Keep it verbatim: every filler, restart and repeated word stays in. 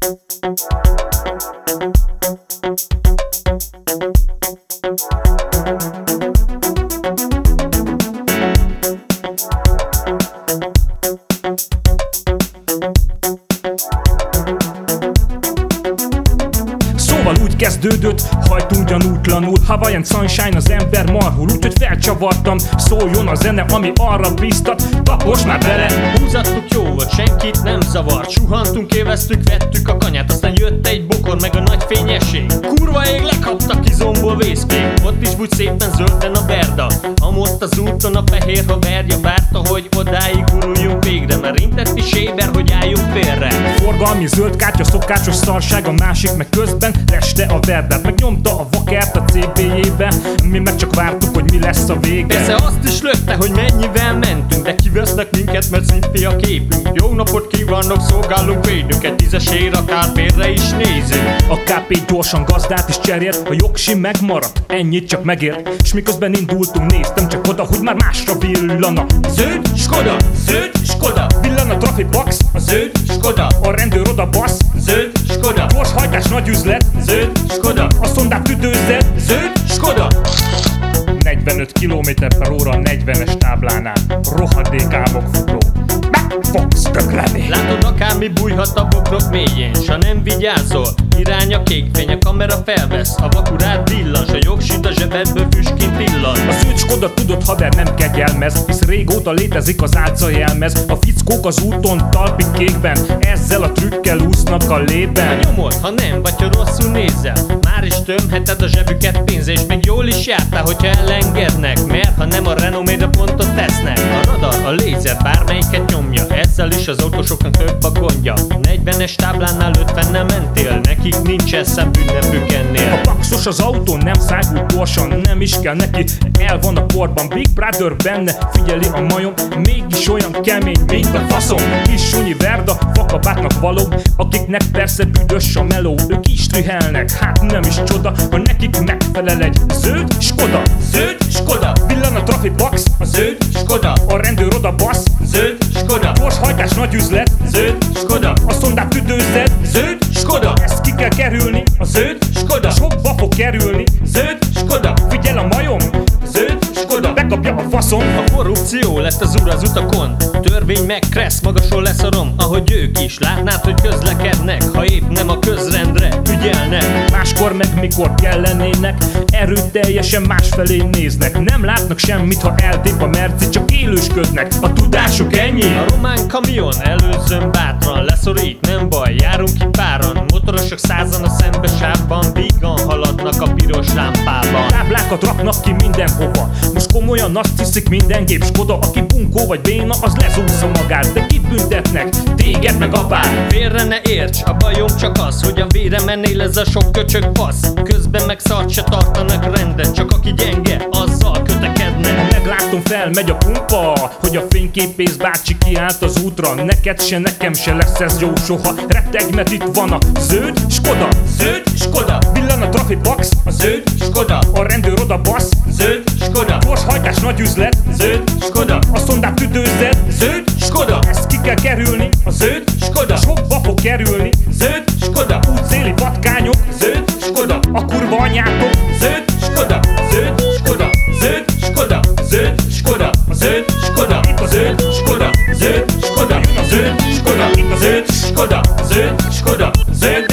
Szóval úgy kezdődött, hajtunk gyanútlanul, Hawaiian Sunshine, az ember marhul, úgyhogy felcsavartam, szóljon a zene, ami arra bíztat, tapos már bele. Húzattuk, jó volt, senkit nem zavart. Suhantunk, élveztük, vettük a kanyát, aztán jött egy bokor, meg a nagy fényesség. Kurva ég, lekaptak izomból vészpék. Ott is úgy szépen zölden a berda, amott az úton a fehér haverja. Várta, hogy odáig guruljunk végre, mert intett is éber, hogy álljunk félre. Forgalmi zöld kártya, szokásos szarság, a másik meg közben reste a verbet, meg nyomta a vakert a cé bé-jébe. Mi meg csak vártuk, hogy mi lesz a vége. Persze azt is lökte, hogy mennyivel mentünk, de kivesznek minket, mert szimpi a képünk. Jó napot kívánok, szolgálunk, védünk, egy tízesért akár félre is nézünk. A ká pé gyorsan gazdát is cserélt, a jogsi megmaradt, ennyit csak megért. S miközben indultunk, néztem csak oda, hogy már másra villan a Zöld Skoda, zöld Skoda, villan a Trafipax, a zöld Skoda, a rendőr oda basz, zöld Skoda, gyors hajtás, nagy üzlet, zöld Skoda, a szondát üdőzed, zöld Skoda. negyvenöt kilométer per óra negyvenes táblánál, rohadék álmok futró, meg fogsz dögleni. Látod, akármi bújhat a bokrok mélyén, s ha nem vigyázol, irány a kékfény, a kamera felvesz, a vakurát villan, s a jogsüt a zsebedből füstként illan. A zöld Skoda, tudod haver, nem kegyelmez, hisz régóta létezik az álcajelmez. A fickók az úton talpig kékben, ezzel a trükkel úsznak a lében. Ha nyomod, ha nem, vagy ha rosszul nézel, már is tömheted a zsebüket pénz, és még jól is jártál, hogyha elengednek, mert ha nem a renoméra pontot tesznek. A radar, a lézer, bármelyiket nyomja, ezzel is az autósoknak több a gondja. negyvenes táblánál ötvennel mentél, nekik nincs eszem ünnepük ennél. A paxos az autón nem szágul gyorsan, nem is kell neki, el van a porban. Big Brother benne, figyeli a majom, mégis olyan kemény, mint a faszom. Kis sunyi verda, fakabátnak való, akiknek persze büdös a meló. Ők is tühelnek, hát nem is csoda, ha nekik megfelel egy zöld Skoda. Zöld Skoda, Villan a Trafipax, a zöld Skoda, a rendőr oda basz, zöld Skoda, gyors hajtás, nagy üzlet, zöld Skoda, a szondát üdőzed, zöld Skoda, ezt ki kell kerülni, a zöld Skoda, sokba fog kerülni, zöld Skoda, figyel a majom, zöld Skoda. bekapja a faszom. A korrupció lett az ura az utakon, törvény meg kressz, magasról leszarom, ahogy ők is. Látnád, hogy közlekednek, ha épp nem a közrendre ügyelnek. Máskor meg mikor kellenének, erőteljesen másfelé néznek. Nem látnak semmit, ha eltép a merci, csak élősködnek, a tudásuk ennyi. A román kamion előzön bátran, leszorít, nem baj, járunk ki páran. Motorosok százan a szembesávban, vígan haladnak a piros lámpában. Táblákat raknak ki mindenhova, most komolyan azt hiszik minden gép Skoda. Aki bunkó vagy béna, az lezúzza magát, de kit büntetnek? Téged meg apád. Félre ne érts, a bajom csak az, hogy a véremennél ez a sok köcsög fasz. Közben meg szart se tartanak rendet, csak aki gyenge, azzal kötekednek. Meglátom, felmegy a pumpa, hogy a fényképész bácsi kiállt az útra. Neked se, nekem se lesz ez jó soha, rettegj, mert itt van a zöld Skoda. Zöld Skoda, Villan a Trafipax, a zöld Skoda, a rendőr oda basz, zöld Skoda, gyors hajtás, nagy üzlet, zöld Skoda, a szondát üdőzed, zöld Skoda, ezt ki kell kerülni, a zöld Skoda, sokba fog kerülni, zöld Skoda, útszéli patkányok, zöld Skoda, a kurva anyátok, zöld Skoda, zöld Skoda, zöld Skoda, zöld Skoda, zöld Skoda, zöld Skoda, zöld Skoda, zöld Skoda, zöld Skoda, zöld Skoda, zöld